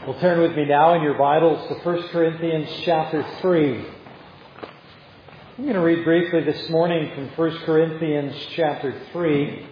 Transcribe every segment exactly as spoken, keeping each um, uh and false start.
Well, turn with me now in your Bibles to First Corinthians chapter three. I'm going to read briefly this morning from First Corinthians chapter three.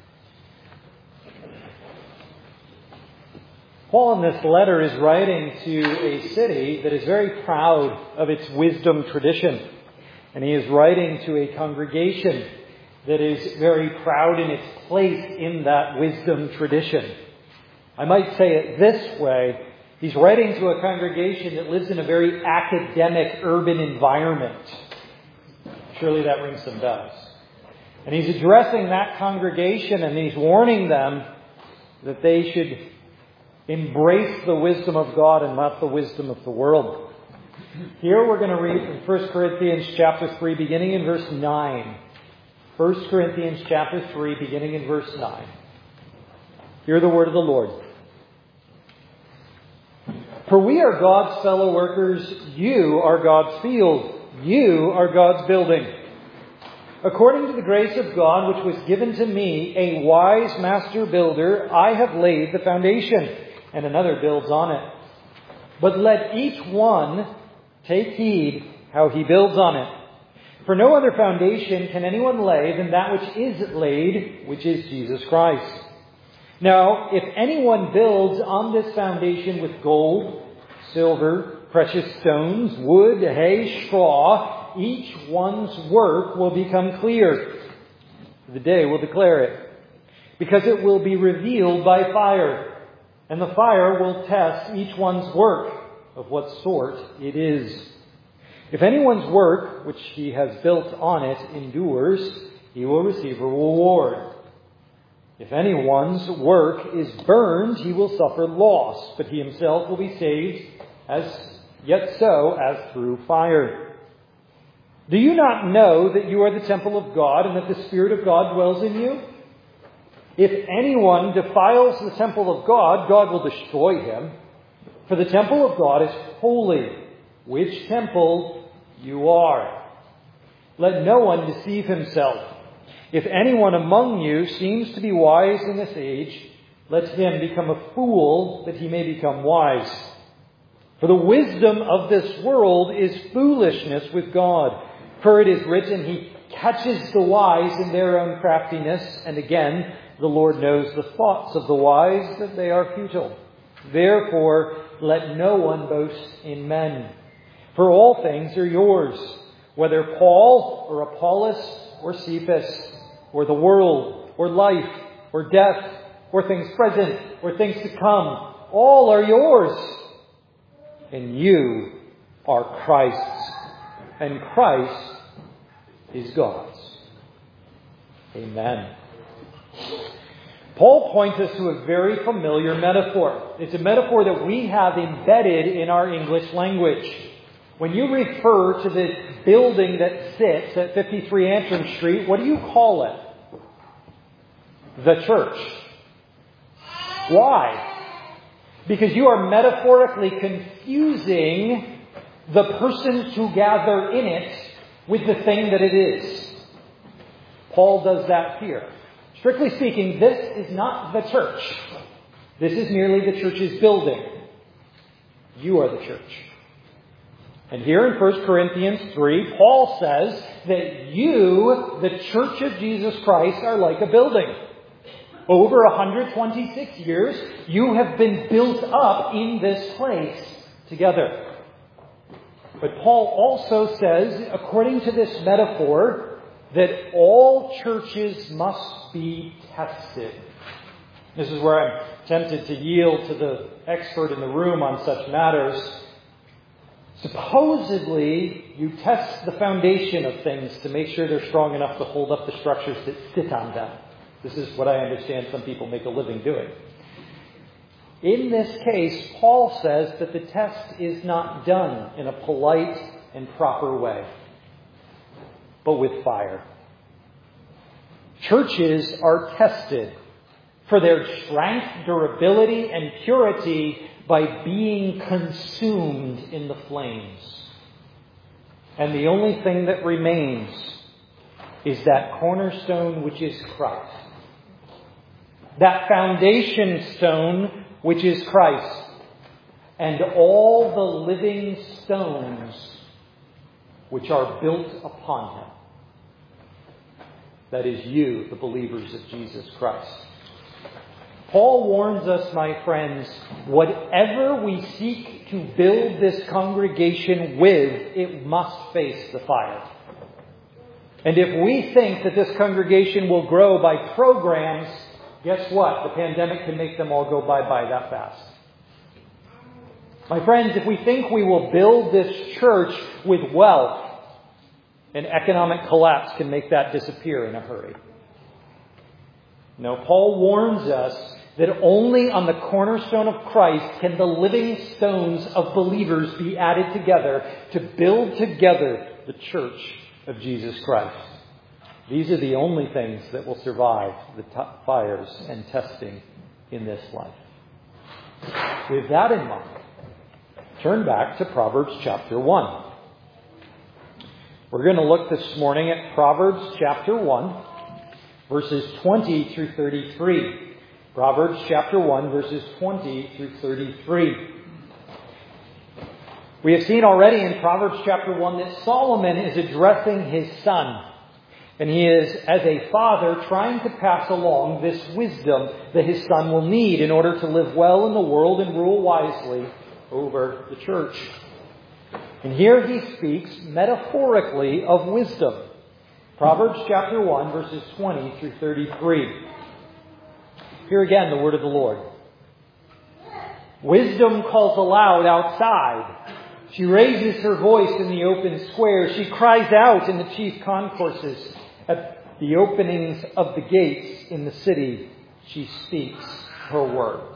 Paul in this letter is writing to a city that is very proud of its wisdom tradition. And he is writing to a congregation that is very proud in its place in that wisdom tradition. I might say it this way. He's writing to a congregation that lives in a very academic urban environment. Surely that rings some bells. And he's addressing that congregation and he's warning them that they should embrace the wisdom of God and not the wisdom of the world. Here we're going to read from First Corinthians chapter three, beginning in verse nine. First Corinthians chapter three, beginning in verse nine. Hear the word of the Lord. For we are God's fellow workers, you are God's field, you are God's building. According to the grace of God which was given to me, a wise master builder, I have laid the foundation, and another builds on it. But let each one take heed how he builds on it. For no other foundation can anyone lay than that which is laid, which is Jesus Christ. Now, if anyone builds on this foundation with gold, silver, precious stones, wood, hay, straw, each one's work will become clear. The day will declare it, because it will be revealed by fire, and the fire will test each one's work of what sort it is. If anyone's work, which he has built on it, endures, he will receive a reward. If anyone's work is burned, he will suffer loss, but he himself will be saved, as yet so as through fire. Do you not know that you are the temple of God, and that the Spirit of God dwells in you? If anyone defiles the temple of God, God will destroy him. For the temple of God is holy, which temple you are. Let no one deceive himself. If anyone among you seems to be wise in this age, let him become a fool that he may become wise. For the wisdom of this world is foolishness with God. For it is written, He catches the wise in their own craftiness. And again, the Lord knows the thoughts of the wise, that they are futile. Therefore, let no one boast in men. For all things are yours, whether Paul or Apollos or Cephas, or the world, or life, or death, or things present, or things to come. All are yours. And you are Christ's. And Christ is God's. Amen. Paul points us to a very familiar metaphor. It's a metaphor that we have embedded in our English language. When you refer to this building that sits at fifty-three Antrim Street, what do you call it? The church. Why? Because you are metaphorically confusing the persons who gather in it with the thing that it is. Paul does that here. Strictly speaking, this is not the church. This is merely the church's building. You are the church. And here in First Corinthians three, Paul says that you, the church of Jesus Christ, are like a building. Over one hundred twenty-six years, you have been built up in this place together. But Paul also says, according to this metaphor, that all churches must be tested. This is where I'm tempted to yield to the expert in the room on such matters. Supposedly, you test the foundation of things to make sure they're strong enough to hold up the structures that sit on them. This is what I understand some people make a living doing. In this case, Paul says that the test is not done in a polite and proper way, but with fire. Churches are tested for their strength, durability, and purity by being consumed in the flames. And the only thing that remains is that cornerstone which is Christ. That foundation stone which is Christ. and all the living stones which are built upon him. That is you, the believers of Jesus Christ. Paul warns us, my friends, whatever we seek to build this congregation with, it must face the fire. And if we think that this congregation will grow by programs, guess what? The pandemic can make them all go bye-bye that fast. My friends, if we think we will build this church with wealth, an economic collapse can make that disappear in a hurry. No, Paul warns us that only on the cornerstone of Christ can the living stones of believers be added together to build together the church of Jesus Christ. These are the only things that will survive the t- fires and testing in this life. With that in mind, turn back to Proverbs chapter one. We're going to look this morning at Proverbs chapter one, verses twenty through thirty-three. Proverbs chapter one, verses twenty through thirty-three. We have seen already in Proverbs chapter one that Solomon is addressing his son. And he is, as a father, trying to pass along this wisdom that his son will need in order to live well in the world and rule wisely over the church. And here he speaks metaphorically of wisdom. Proverbs chapter one, verses twenty through thirty-three. Here again, the word of the Lord. Wisdom calls aloud outside. She raises her voice in the open square. She cries out in the chief concourses. At the openings of the gates in the city, she speaks her words.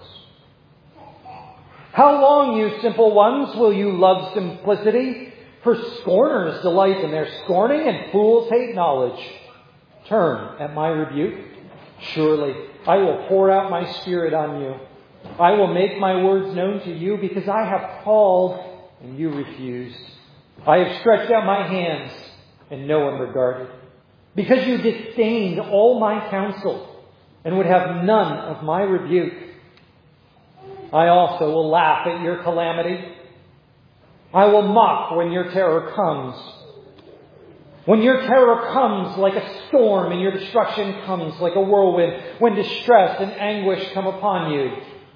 How long, you simple ones, will you love simplicity? For scorners delight in their scorning, and fools hate knowledge. Turn at my rebuke. Surely I will pour out my spirit on you. I will make my words known to you, because I have called and you refused. I have stretched out my hands and no one regarded. Because you disdained all my counsel and would have none of my rebuke. I also will laugh at your calamity. I will mock when your terror comes. When your terror comes like a storm and your destruction comes like a whirlwind, when distress and anguish come upon you,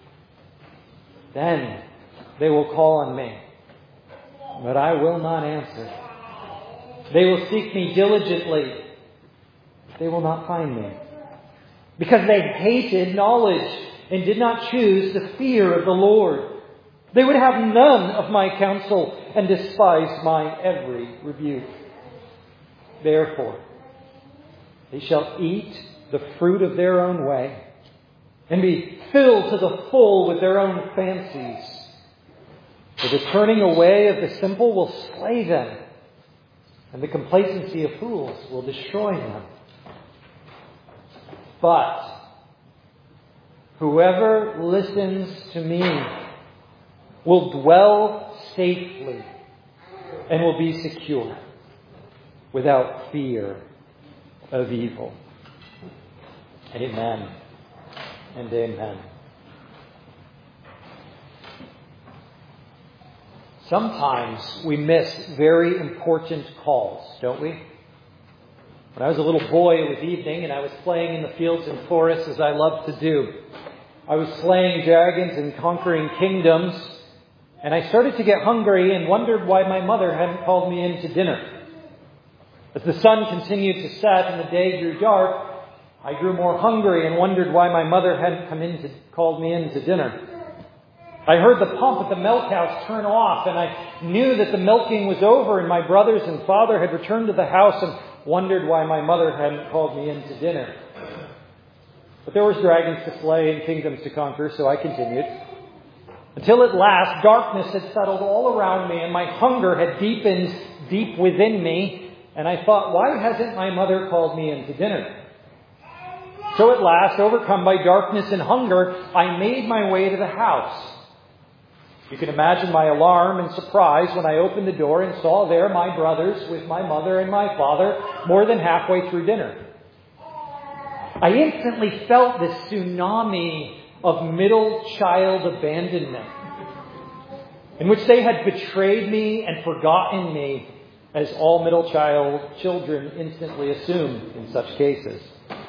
then they will call on me, but I will not answer. They will seek me diligently. They will not find me, because they hated knowledge and did not choose the fear of the Lord. They would have none of my counsel and despise my every rebuke. Therefore, they shall eat the fruit of their own way and be filled to the full with their own fancies. For the turning away of the simple will slay them, and the complacency of fools will destroy them. But whoever listens to me will dwell safely and will be secure without fear of evil. Amen and amen. Sometimes we miss very important calls, don't we? When I was a little boy, it was evening, and I was playing in the fields and forests as I loved to do. I was slaying dragons and conquering kingdoms, and I started to get hungry and wondered why my mother hadn't called me in to dinner. As the sun continued to set and the day grew dark, I grew more hungry and wondered why my mother hadn't come in to called me in to dinner. I heard the pump at the milk house turn off, and I knew that the milking was over and my brothers and father had returned to the house, and wondered why my mother hadn't called me in to dinner. But there was dragons to slay and kingdoms to conquer, so I continued. Until at last, darkness had settled all around me and my hunger had deepened deep within me. And I thought, why hasn't my mother called me in to dinner? So at last, overcome by darkness and hunger, I made my way to the house. You can imagine my alarm and surprise when I opened the door and saw there my brothers with my mother and my father more than halfway through dinner. I instantly felt this tsunami of middle child abandonment. in which they had betrayed me and forgotten me, as all middle child children instantly assume in such cases.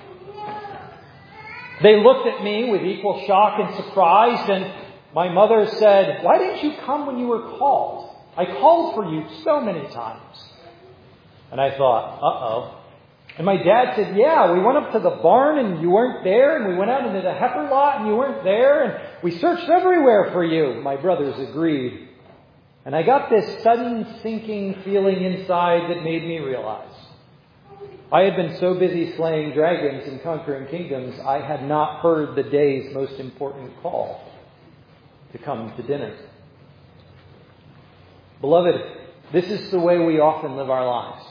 They looked at me with equal shock and surprise, and my mother said, "Why didn't you come when you were called? I called for you so many times." And I thought, uh-oh. And my dad said, "Yeah, we went up to the barn and you weren't there, and we went out into the heifer lot and you weren't there, and we searched everywhere for you." My brothers agreed. And I got this sudden sinking feeling inside that made me realize I had been so busy slaying dragons and conquering kingdoms, I had not heard the day's most important call to come to dinner. Beloved, this is the way we often live our lives.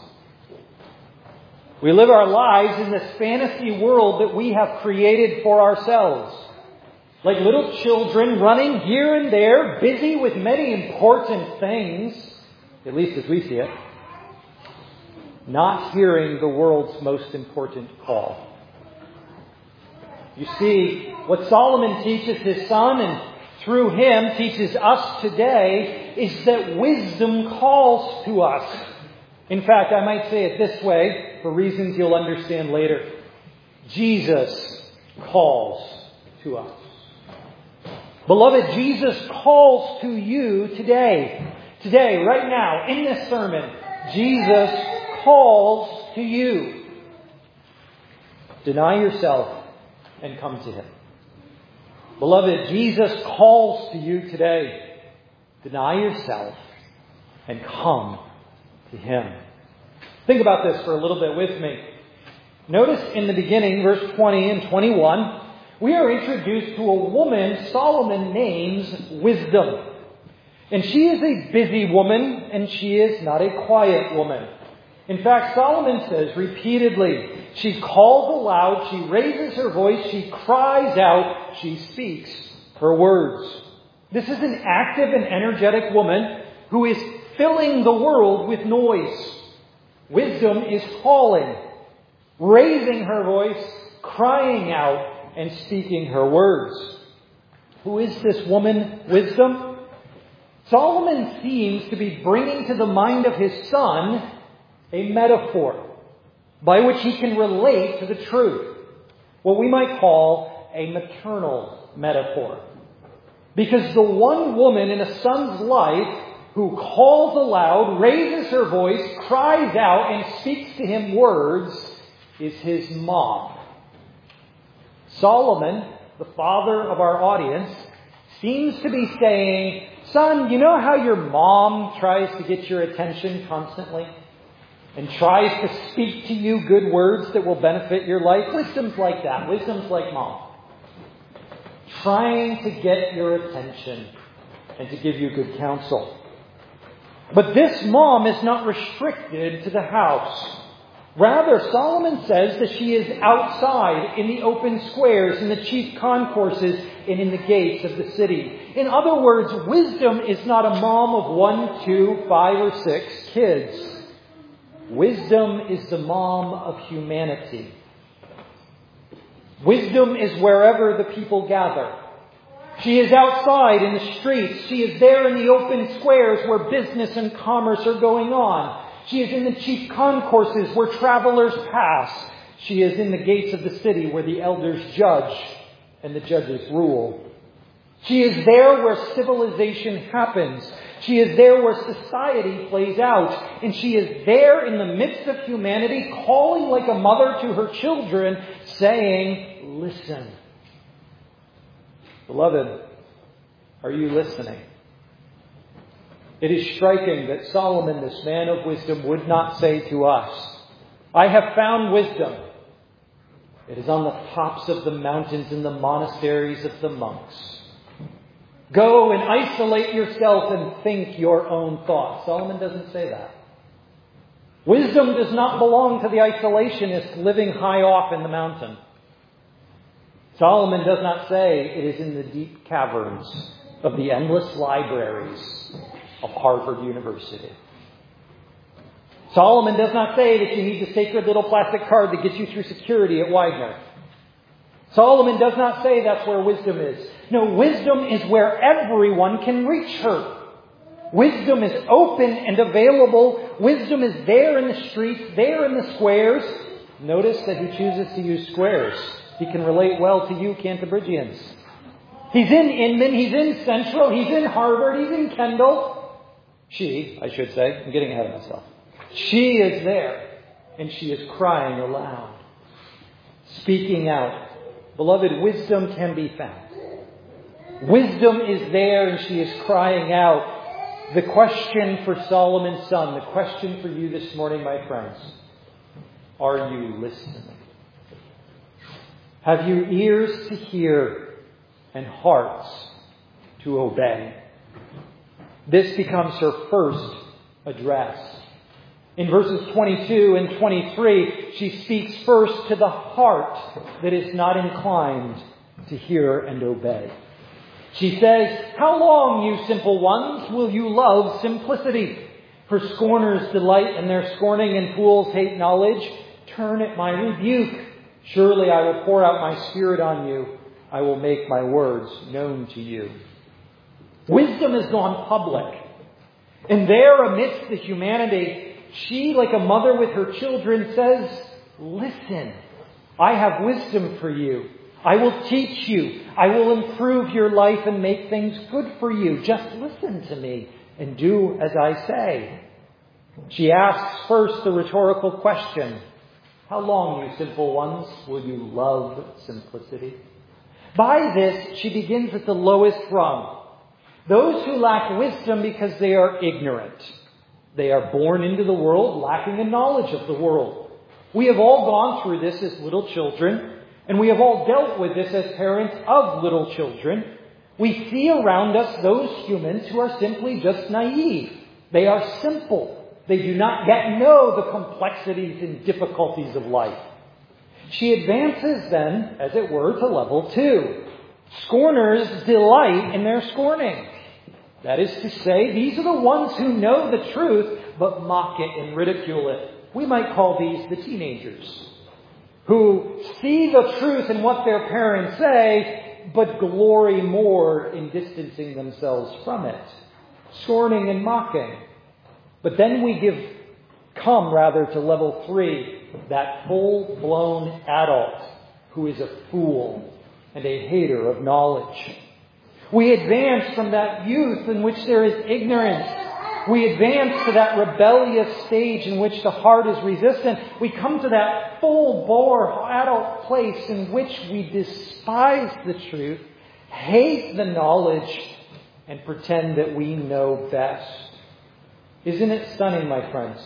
We live our lives in this fantasy world that we have created for ourselves. Like little children running here and there, busy with many important things, at least as we see it, not hearing the world's most important call. You see, what Solomon teaches his son and through him teaches us today is that wisdom calls to us. In fact, I might say it this way, for reasons you'll understand later. Jesus calls to us. Beloved, Jesus calls to you today. Today, right now, in this sermon, Jesus calls to you. Deny yourself and come to Him. Beloved, Jesus calls to you today. Deny yourself and come to Him. Think about this for a little bit with me. Notice in the beginning, verse twenty and twenty-one, we are introduced to a woman Solomon names Wisdom. And she is a busy woman, and she is not a quiet woman. In fact, Solomon says repeatedly, she calls aloud, she raises her voice, she cries out, she speaks her words. This is an active and energetic woman who is filling the world with noise. Wisdom is calling, raising her voice, crying out, and speaking her words. Who is this woman, Wisdom? Solomon seems to be bringing to the mind of his son a metaphor by which he can relate to the truth. What we might call a maternal metaphor. Because the one woman in a son's life who calls aloud, raises her voice, cries out, and speaks to him words is his mom. Solomon, the father of our audience, seems to be saying, "Son, you know how your mom tries to get your attention constantly? And tries to speak to you good words that will benefit your life? Wisdom's like that. Wisdom's like mom. Trying to get your attention and to give you good counsel." But this mom is not restricted to the house. Rather, Solomon says that she is outside in the open squares, in the chief concourses, and in the gates of the city. In other words, Wisdom is not a mom of one, two, five, or six kids. Wisdom is the mom of humanity. Wisdom is wherever the people gather. She is outside in the streets. She is there in the open squares where business and commerce are going on. She is in the chief concourses where travelers pass. She is in the gates of the city where the elders judge and the judges rule. She is there where civilization happens. She is there where society plays out. And she is there in the midst of humanity, calling like a mother to her children, saying, "Listen." Beloved, are you listening? It is striking that Solomon, this man of wisdom, would not say to us, "I have found wisdom. It is on the tops of the mountains in the monasteries of the monks. Go and isolate yourself and think your own thoughts." Solomon doesn't say that. Wisdom does not belong to the isolationist living high off in the mountain. Solomon does not say it is in the deep caverns of the endless libraries of Harvard University. Solomon does not say that you need the sacred little plastic card that gets you through security at Widener. Solomon does not say that's where wisdom is. No, wisdom is where everyone can reach her. Wisdom is open and available. Wisdom is there in the streets, there in the squares. Notice that he chooses to use squares. He can relate well to you Canterburyans. He's in Inman, he's in Central, he's in Harvard, he's in Kendall. She, I should say, I'm getting ahead of myself. She is there, and she is crying aloud, speaking out. Beloved, wisdom can be found. Wisdom is there, and she is crying out. The question for Solomon's son, the question for you this morning, my friends, are you listening? Have you ears to hear and hearts to obey? This becomes her first address. In verses twenty-two and twenty-three, she speaks first to the heart that is not inclined to hear and obey. She says, "How long, you simple ones, will you love simplicity? For scorners delight in their scorning and fools hate knowledge. Turn at my rebuke. Surely I will pour out my spirit on you. I will make my words known to you." Wisdom has gone public. And there amidst the humanity, she, like a mother with her children, says, "Listen, I have wisdom for you. I will teach you. I will improve your life and make things good for you. Just listen to me and do as I say." She asks first the rhetorical question, "How long, you simple ones, will you love simplicity?" By this, she begins at the lowest rung. Those who lack wisdom because they are ignorant. They are born into the world lacking a knowledge of the world. We have all gone through this as little children. And we have all dealt with this as parents of little children. We see around us those humans who are simply just naive. They are simple. They do not yet know the complexities and difficulties of life. She advances then, as it were, to level two. Scorners delight in their scorning. That is to say, these are the ones who know the truth, but mock it and ridicule it. We might call these the teenagers, who see the truth in what their parents say, but glory more in distancing themselves from it, scorning and mocking. But then we give, come rather to level three, that full-blown adult who is a fool and a hater of knowledge. We advance from that youth in which there is ignorance. We advance to that rebellious stage in which the heart is resistant. We come to that full-bore adult place in which we despise the truth, hate the knowledge, and pretend that we know best. Isn't it stunning, my friends?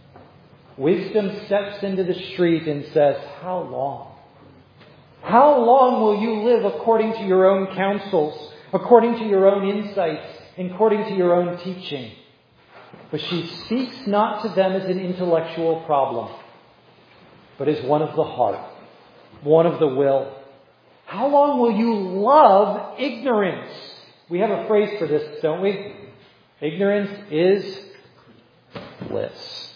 Wisdom steps into the street and says, "How long? How long will you live according to your own counsels, according to your own insights, and according to your own teaching?" But she speaks not to them as an intellectual problem, but as one of the heart, one of the will. How long will you love ignorance? We have a phrase for this, don't we? Ignorance is bliss.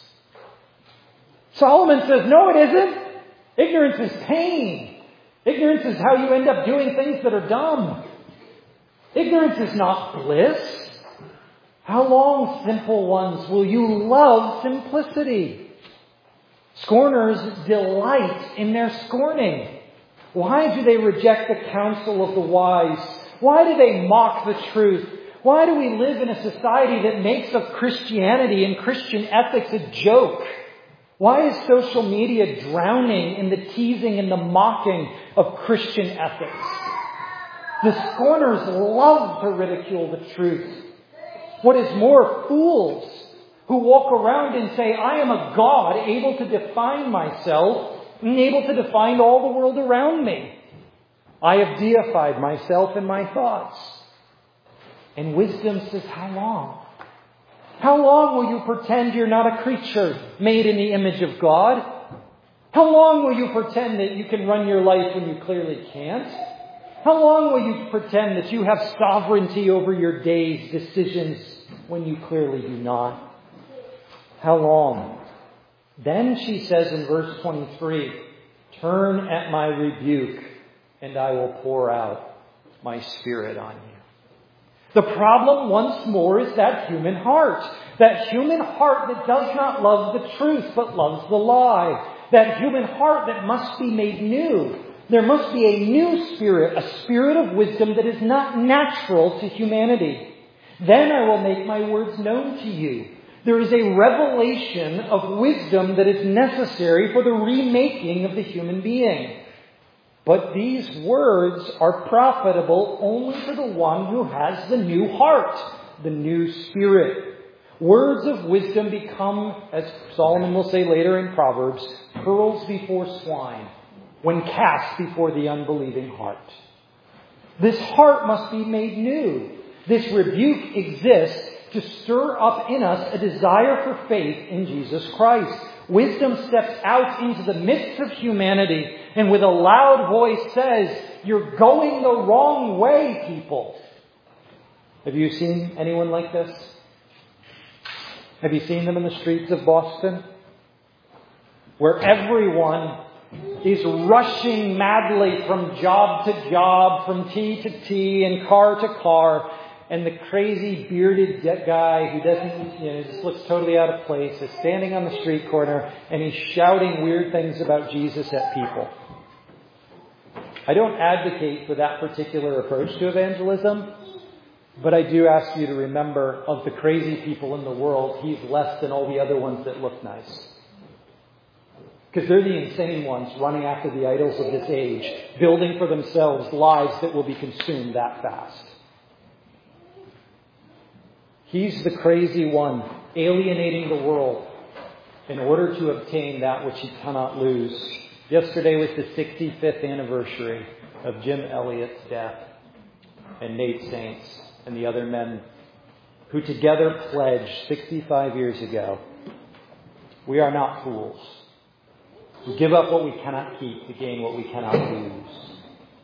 Solomon says, no, it isn't. Ignorance is pain. Ignorance is how you end up doing things that are dumb. Ignorance is not bliss. How long, simple ones, will you love simplicity? Scorners delight in their scorning. Why do they reject the counsel of the wise? Why do they mock the truth? Why do we live in a society that makes of Christianity and Christian ethics a joke? Why is social media drowning in the teasing and the mocking of Christian ethics? The scorners love to ridicule the truth. What is more, fools who walk around and say, "I am a God able to define myself and able to define all the world around me. I have deified myself and my thoughts." And wisdom says, how long? How long will you pretend you're not a creature made in the image of God? How long will you pretend that you can run your life when you clearly can't? How long will you pretend that you have sovereignty over your day's decisions when you clearly do not? How long? Then she says in verse twenty-three, "Turn at my rebuke, and I will pour out my spirit on you." The problem, once more, is that human heart. That human heart that does not love the truth, but loves the lie. That human heart that must be made new. There must be a new spirit, a spirit of wisdom that is not natural to humanity. Then I will make my words known to you. There is a revelation of wisdom that is necessary for the remaking of the human being. But these words are profitable only to the one who has the new heart, the new spirit. Words of wisdom become, as Solomon will say later in Proverbs, pearls before swine, when cast before the unbelieving heart. This heart must be made new. This rebuke exists to stir up in us a desire for faith in Jesus Christ. Wisdom steps out into the midst of humanity and with a loud voice says, "You're going the wrong way, people." Have you seen anyone like this? Have you seen them in the streets of Boston? Where everyone is rushing madly from job to job, from tea to tea, and car to car. And the crazy bearded guy who doesn't, you know, just looks totally out of place is standing on the street corner and he's shouting weird things about Jesus at people. I don't advocate for that particular approach to evangelism, but I do ask you to remember, of the crazy people in the world, he's less than all the other ones that look nice. Because they're the insane ones running after the idols of this age, building for themselves lives that will be consumed that fast. He's the crazy one, alienating the world in order to obtain that which he cannot lose. Yesterday was the sixty-fifth anniversary of Jim Elliot's death, and Nate Saints and the other men who together pledged sixty-five years ago, "We are not fools. We give up what we cannot keep to gain what we cannot lose."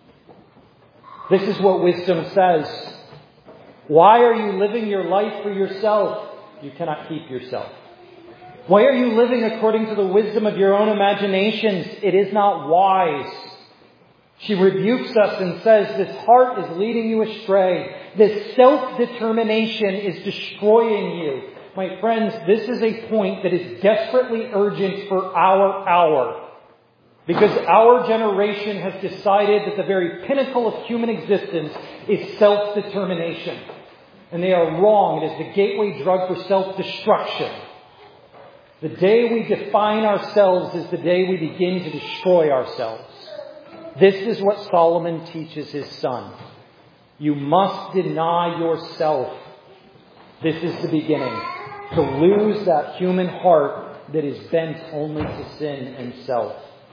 This is what wisdom says. Why are you living your life for yourself? You cannot keep yourself. Why are you living according to the wisdom of your own imaginations? It is not wise. She rebukes us and says, this heart is leading you astray. This self-determination is destroying you. My friends, this is a point that is desperately urgent for our hour. Because our generation has decided that the very pinnacle of human existence is self-determination. And they are wrong. It is the gateway drug for self-destruction. The day we define ourselves is the day we begin to destroy ourselves. This is what Solomon teaches his son. You must deny yourself. This is the beginning. To lose that human heart that is bent only to sin and self.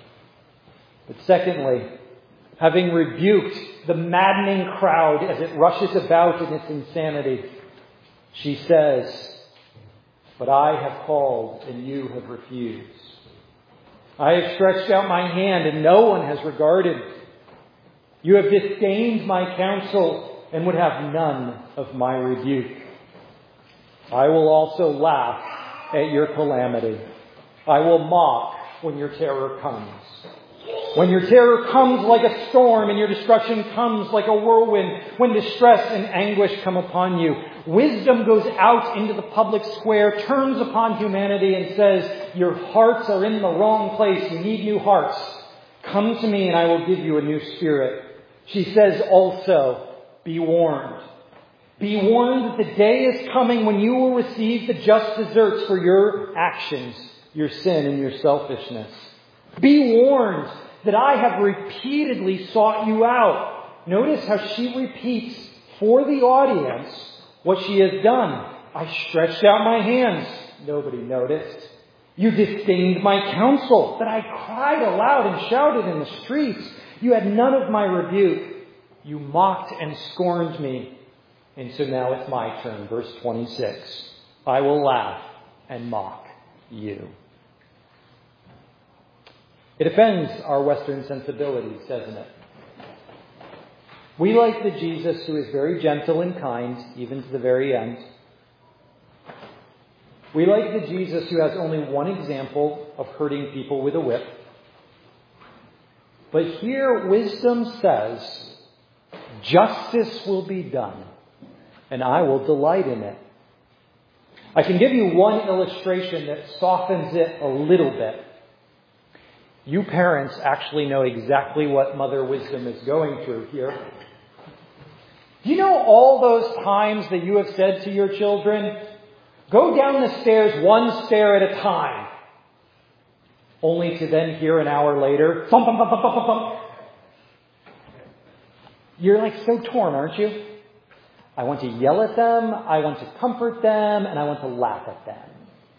But secondly, having rebuked the maddening crowd as it rushes about in its insanity, she says, but I have called and you have refused. I have stretched out my hand and no one has regarded. You have disdained my counsel and would have none of my rebuke. I will also laugh at your calamity. I will mock when your terror comes. When your terror comes like a storm and your destruction comes like a whirlwind, when distress and anguish come upon you, wisdom goes out into the public square, turns upon humanity and says, your hearts are in the wrong place. You need new hearts. Come to me and I will give you a new spirit. She says also, be warned. Be warned that the day is coming when you will receive the just deserts for your actions, your sin and your selfishness. Be warned that I have repeatedly sought you out. Notice how she repeats for the audience what she has done. I stretched out my hands. Nobody noticed. You disdained my counsel, that I cried aloud and shouted in the streets. You had none of my rebuke. You mocked and scorned me. And so now it's my turn. Verse twenty-six. I will laugh and mock you. It offends our Western sensibilities, doesn't it? We like the Jesus who is very gentle and kind, even to the very end. We like the Jesus who has only one example of hurting people with a whip. But here wisdom says, justice will be done. and I will delight in it. I can give you one illustration that softens it a little bit. You parents actually know exactly what Mother Wisdom is going through here. Do you know all those times that you have said to your children, go down the stairs one stair at a time, only to then hear an hour later, thump, thump, thump, thump, thump, thump. You're like so torn, aren't you? I want to yell at them, I want to comfort them, and I want to laugh at them.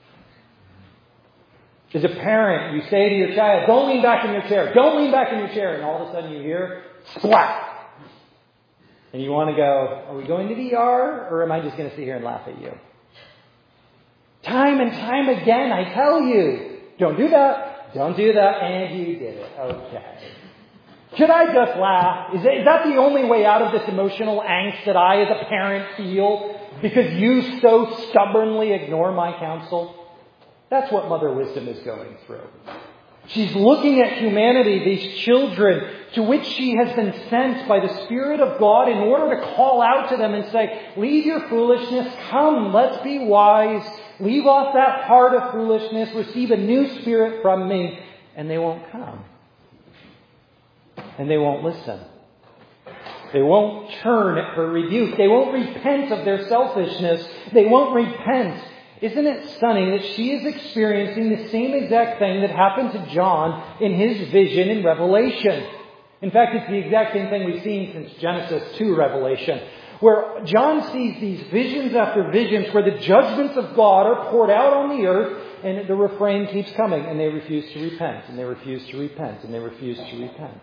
As a parent, you say to your child, don't lean back in your chair, don't lean back in your chair, and all of a sudden you hear, splat! And you want to go, are we going to the E R, or am I just going to sit here and laugh at you? Time and time again, I tell you, don't do that, don't do that, and you did it. Okay. Should I just laugh? Is that the only way out of this emotional angst that I as a parent feel because you so stubbornly ignore my counsel? That's what Mother Wisdom is going through. She's looking at humanity, these children to which she has been sent by the Spirit of God in order to call out to them and say, leave your foolishness, come, let's be wise, leave off that heart of foolishness, receive a new spirit from me. And they won't come. And they won't listen. They won't turn at her rebuke. They won't repent of their selfishness. They won't repent. Isn't it stunning that she is experiencing the same exact thing that happened to John in his vision in Revelation? In fact, it's the exact same thing we've seen since Genesis to Revelation, where John sees these visions after visions where the judgments of God are poured out on the earth, and the refrain keeps coming, and they refuse to repent, and they refuse to repent, and they refuse to repent.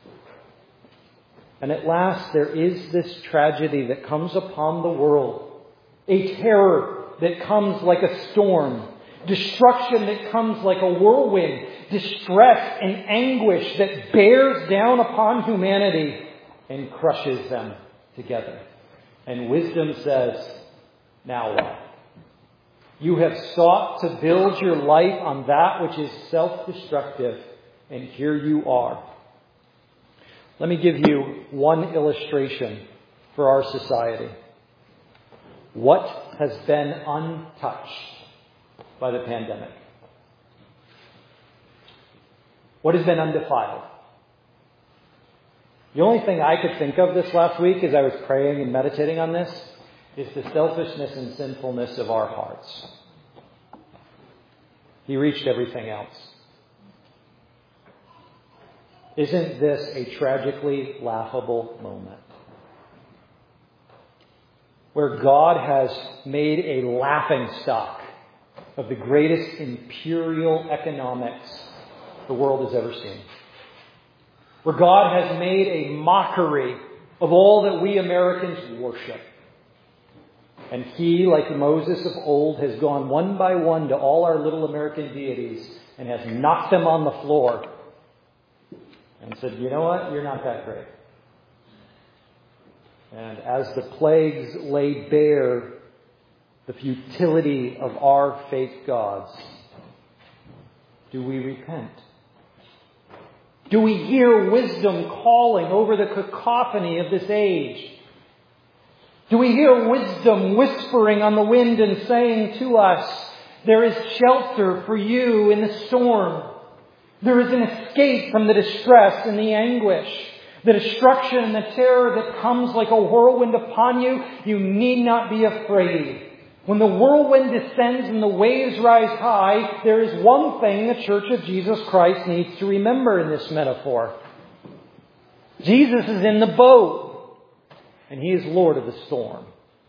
And at last there is this tragedy that comes upon the world. A terror that comes like a storm. Destruction that comes like a whirlwind. Distress and anguish that bears down upon humanity and crushes them together. And wisdom says, now what? You have sought to build your life on that which is self-destructive, and here you are. Let me give you one illustration for our society. What has been untouched by the pandemic? What has been undefiled? The only thing I could think of this last week as I was praying and meditating on this is the selfishness and sinfulness of our hearts. He reached everything else. Isn't this a tragically laughable moment? Where God has made a laughingstock of the greatest imperial economics the world has ever seen. Where God has made a mockery of all that we Americans worship. And He, like Moses of old, has gone one by one to all our little American deities and has knocked them on the floor and said, you know what? You're not that great. And as the plagues lay bare the futility of our fake gods, do we repent? Do we hear wisdom calling over the cacophony of this age? Do we hear wisdom whispering on the wind and saying to us, there is shelter for you in the storm. There is an escape from the distress and the anguish. The destruction and the terror that comes like a whirlwind upon you, you need not be afraid. When the whirlwind descends and the waves rise high, there is one thing the Church of Jesus Christ needs to remember in this metaphor. Jesus is in the boat, and He is Lord of the storm.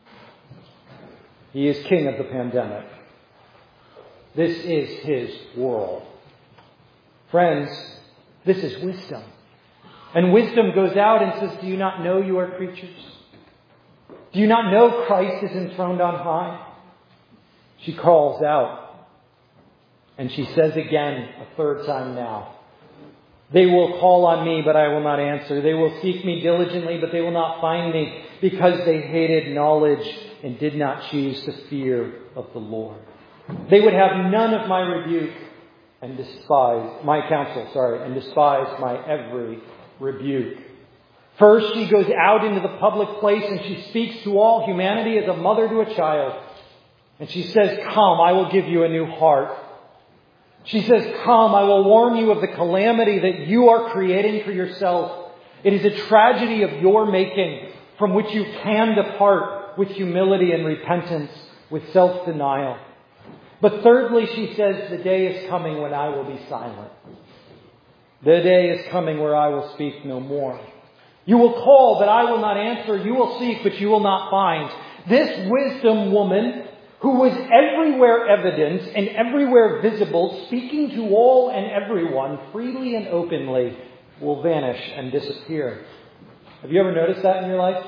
He is King of the pandemic. This is His world. Friends, this is wisdom. And wisdom goes out and says, do you not know you are creatures? Do you not know Christ is enthroned on high? She calls out. And she says again, a third time now, they will call on me, but I will not answer. They will seek me diligently, but they will not find me, because they hated knowledge and did not choose the fear of the Lord. They would have none of my rebuke and despise my counsel, sorry, and despise my every rebuke. First, she goes out into the public place and she speaks to all humanity as a mother to a child. And she says, "Come, I will give you a new heart." She says, "Come, I will warn you of the calamity that you are creating for yourself. It is a tragedy of your making from which you can depart with humility and repentance, with self-denial." But thirdly, she says, "The day is coming when I will be silent. The day is coming where I will speak no more. You will call, but I will not answer. You will seek, but you will not find." This wisdom woman, who was everywhere evident and everywhere visible, speaking to all and everyone freely and openly, will vanish and disappear. Have you ever noticed that in your life?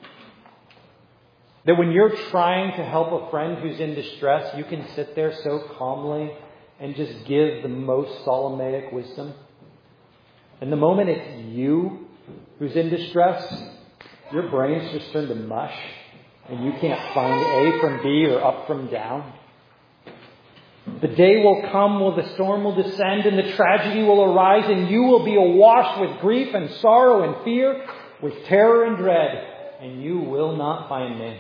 That when you're trying to help a friend who's in distress, you can sit there so calmly and just give the most Solomaic wisdom. And the moment it's you who's in distress, your brain's just turned to mush and you can't find A from B or up from down. The day will come when the storm will descend and the tragedy will arise, and you will be awash with grief and sorrow and fear, with terror and dread, and you will not find me.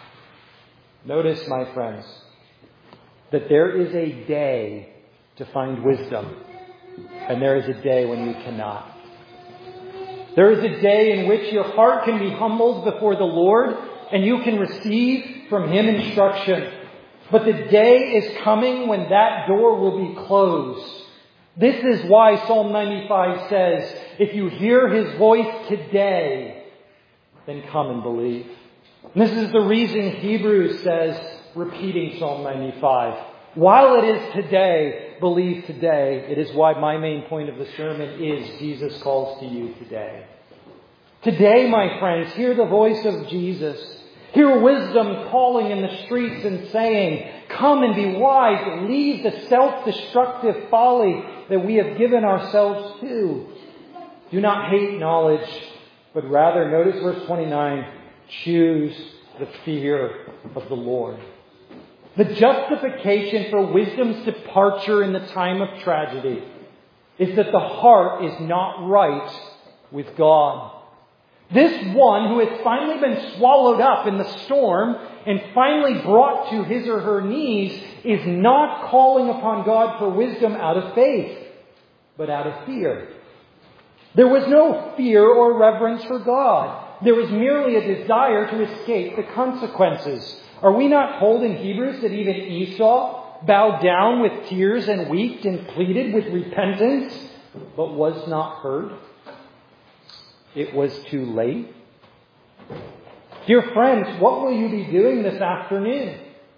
Notice, my friends, that there is a day to find wisdom, and there is a day when you cannot. There is a day in which your heart can be humbled before the Lord, and you can receive from Him instruction. But the day is coming when that door will be closed. This is why Psalm ninety-five says, "If you hear His voice today, then come and believe." And this is the reason Hebrews says, repeating Psalm ninety-five, "While it is today, believe today." It is why my main point of the sermon is Jesus calls to you today. Today, my friends, hear the voice of Jesus. Hear wisdom calling in the streets and saying, "Come and be wise and leave the self-destructive folly that we have given ourselves to." Do not hate knowledge, but rather, notice verse twenty-nine, choose the fear of the Lord. The justification for wisdom's departure in the time of tragedy is that the heart is not right with God. This one who has finally been swallowed up in the storm and finally brought to his or her knees is not calling upon God for wisdom out of faith, but out of fear. There was no fear or reverence for God. There was merely a desire to escape the consequences. Are we not told in Hebrews that even Esau bowed down with tears and wept and pleaded with repentance, but was not heard? It was too late. Dear friends, what will you be doing this afternoon?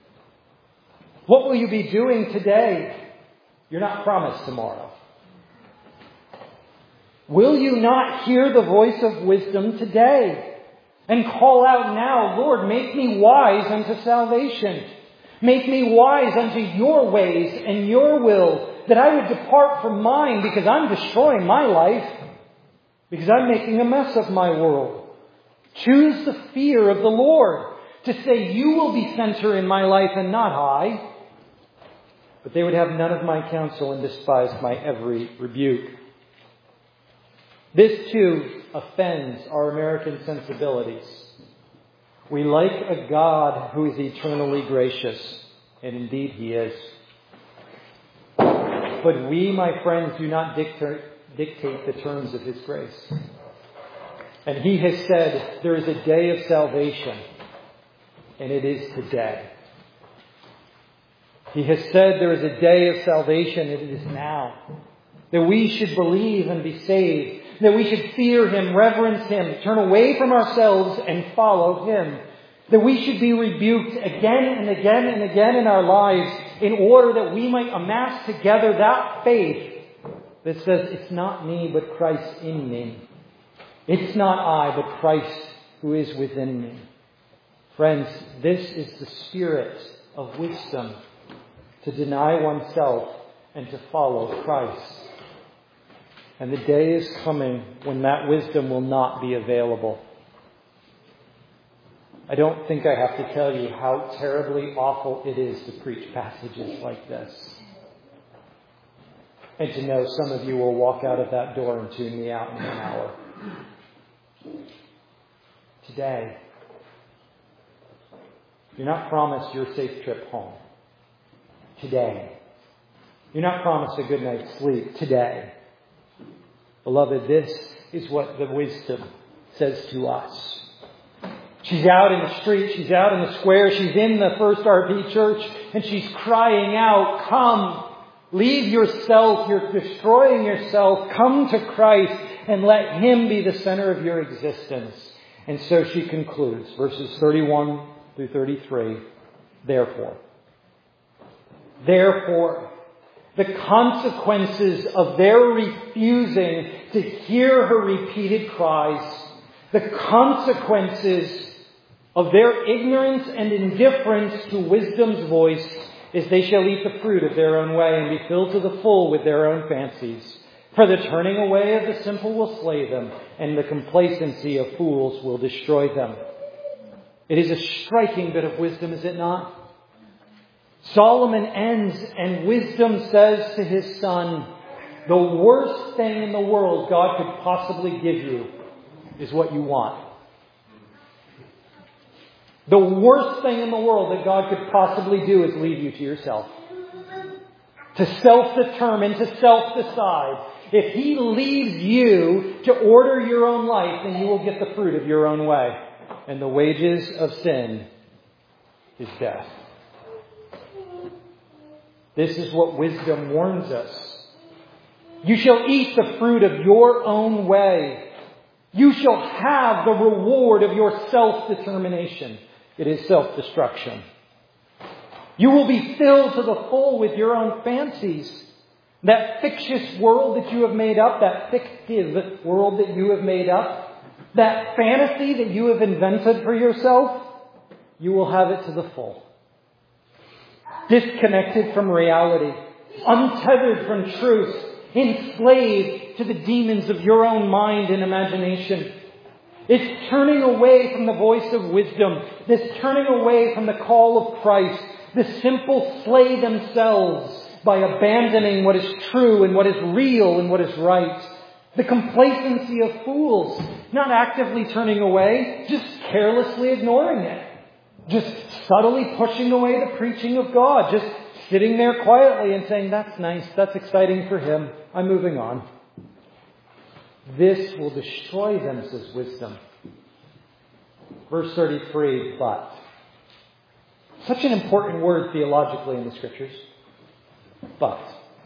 What will you be doing today? You're not promised tomorrow. Will you not hear the voice of wisdom today and call out now, "Lord, make me wise unto salvation. Make me wise unto your ways and your will, that I would depart from mine because I'm destroying my life, because I'm making a mess of my world." Choose the fear of the Lord to say, "You will be center in my life and not I." But they would have none of my counsel and despise my every rebuke. This too offends our American sensibilities. We like a God who is eternally gracious, and indeed He is. But we, my friends, do not dictate, dictate the terms of His grace. And He has said there is a day of salvation, and it is today. He has said there is a day of salvation, and it is now. That we should believe and be saved. That we should fear Him, reverence Him, turn away from ourselves and follow Him. That we should be rebuked again and again and again in our lives in order that we might amass together that faith that says, "It's not me, but Christ in me. It's not I, but Christ who is within me." Friends, this is the spirit of wisdom, to deny oneself and to follow Christ. And the day is coming when that wisdom will not be available. I don't think I have to tell you how terribly awful it is to preach passages like this. And to know some of you will walk out of that door and tune me out in an hour. Today. You're not promised your safe trip home. Today. You're not promised a good night's sleep. Today. Beloved, this is what the wisdom says to us. She's out in the street. She's out in the square. She's in the First R P church. And she's crying out, come, leave yourself. You're destroying yourself. Come to Christ and let Him be the center of your existence. And so she concludes, verses thirty-one through thirty-three. Therefore. Therefore. The consequences of their refusing to hear her repeated cries, the consequences of their ignorance and indifference to wisdom's voice, is they shall eat the fruit of their own way and be filled to the full with their own fancies. For the turning away of the simple will slay them, and the complacency of fools will destroy them. It is a striking bit of wisdom, is it not? Solomon ends, and wisdom says to his son, the worst thing in the world God could possibly give you is what you want. The worst thing in the world that God could possibly do is leave you to yourself. To self-determine, to self-decide. If He leaves you to order your own life, then you will get the fruit of your own way. And the wages of sin is death. This is what wisdom warns us. You shall eat the fruit of your own way. You shall have the reward of your self-determination. It is self-destruction. You will be filled to the full with your own fancies. That fictitious world that you have made up, that fictive world that you have made up, that fantasy that you have invented for yourself, you will have it to the full. Disconnected from reality, untethered from truth, enslaved to the demons of your own mind and imagination. It's turning away from the voice of wisdom, this turning away from the call of Christ. The simple slay themselves by abandoning what is true and what is real and what is right. The complacency of fools, not actively turning away, just carelessly ignoring it. Just subtly pushing away the preaching of God. Just sitting there quietly and saying, that's nice, that's exciting for him, I'm moving on. This will destroy them, says wisdom. Verse thirty-three, but. Such an important word theologically in the Scriptures. But.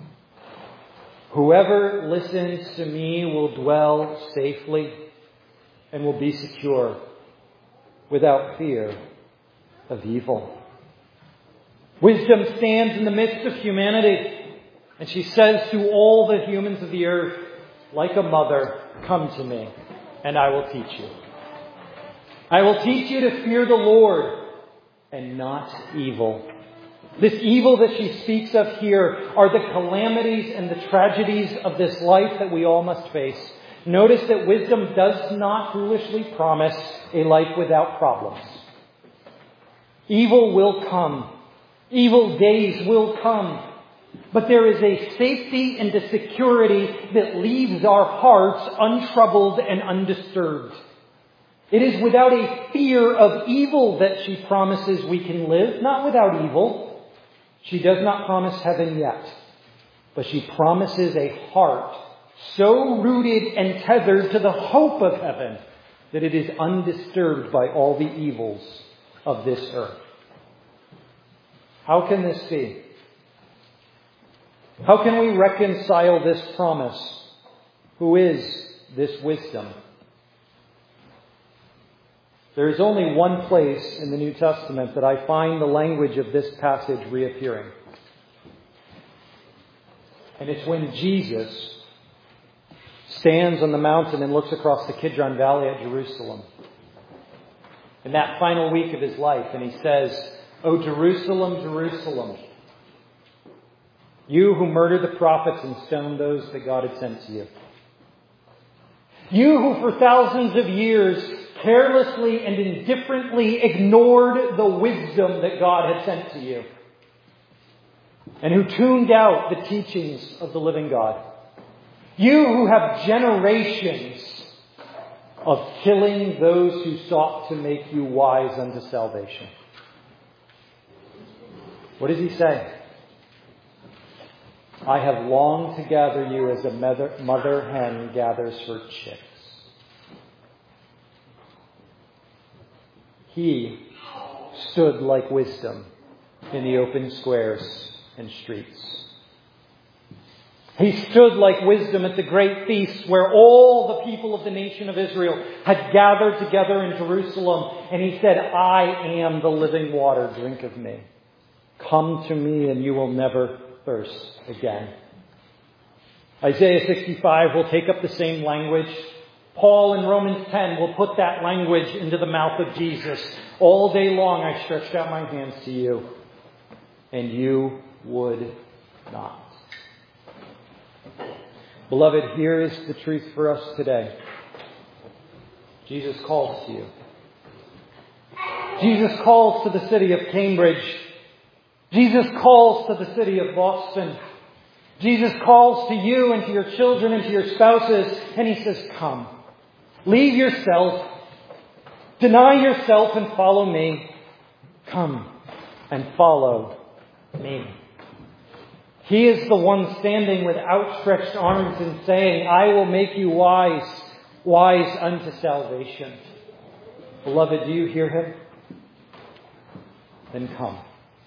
Whoever listens to me will dwell safely and will be secure without fear of evil. Wisdom stands in the midst of humanity, and she says to all the humans of the earth, like a mother, come to me, and I will teach you. I will teach you to fear the Lord and not evil. This evil that she speaks of here are the calamities and the tragedies of this life that we all must face. Notice that wisdom does not foolishly promise a life without problems. Evil will come. Evil days will come. But there is a safety and a security that leaves our hearts untroubled and undisturbed. It is without a fear of evil that she promises we can live, not without evil. She does not promise heaven yet, but she promises a heart so rooted and tethered to the hope of heaven that it is undisturbed by all the evils of this earth. How can this be? How can we reconcile this promise? Who is this wisdom? There is only one place in the New Testament that I find the language of this passage reappearing. And it's when Jesus stands on the mountain and looks across the Kidron Valley at Jerusalem. In that final week of his life, and he says, O Jerusalem, Jerusalem, you who murdered the prophets and stoned those that God had sent to you. You who for thousands of years carelessly and indifferently ignored the wisdom that God had sent to you. And who tuned out the teachings of the living God. You who have generations of killing those who sought to make you wise unto salvation. What does he say? I have longed to gather you as a mother, mother hen gathers her chicks. He stood like wisdom in the open squares and streets. He stood like wisdom at the great feast where all the people of the nation of Israel had gathered together in Jerusalem. And he said, I am the living water. Drink of me. Come to me and you will never thirst again. Isaiah sixty-five will take up the same language. Paul in Romans ten will put that language into the mouth of Jesus. All day long I stretched out my hands to you, and you would not. Beloved, here is the truth for us today. Jesus calls to you. Jesus calls to the city of Cambridge. Jesus calls to the city of Boston. Jesus calls to you and to your children and to your spouses, and he says, come. Leave yourself. Deny yourself and follow me. Come and follow me. He is the one standing with outstretched arms and saying, I will make you wise, wise unto salvation. Beloved, do you hear him? Then come.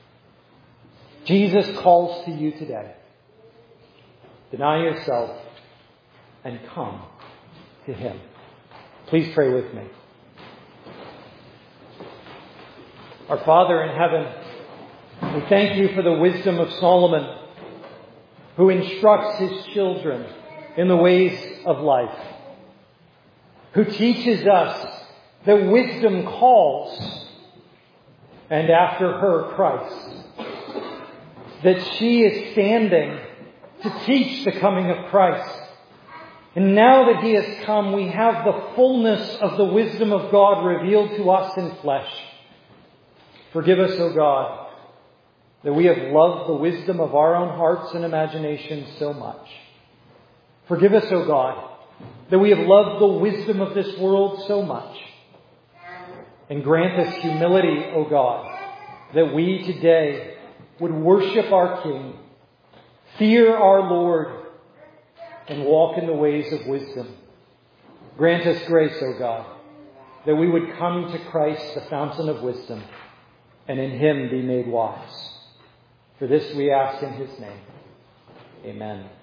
Jesus calls to you today. Deny yourself and come to him. Please pray with me. Our Father in heaven, we thank you for the wisdom of Solomon, who instructs his children in the ways of life, who teaches us that wisdom calls, and after her, Christ, that she is standing to teach the coming of Christ. And now that he has come, we have the fullness of the wisdom of God revealed to us in flesh. Forgive us, O God, that we have loved the wisdom of our own hearts and imaginations so much. Forgive us, O God, that we have loved the wisdom of this world so much. And grant us humility, O God, that we today would worship our King, fear our Lord, and walk in the ways of wisdom. Grant us grace, O God, that we would come to Christ, the fountain of wisdom, and in him be made wise. For this we ask in his name. Amen.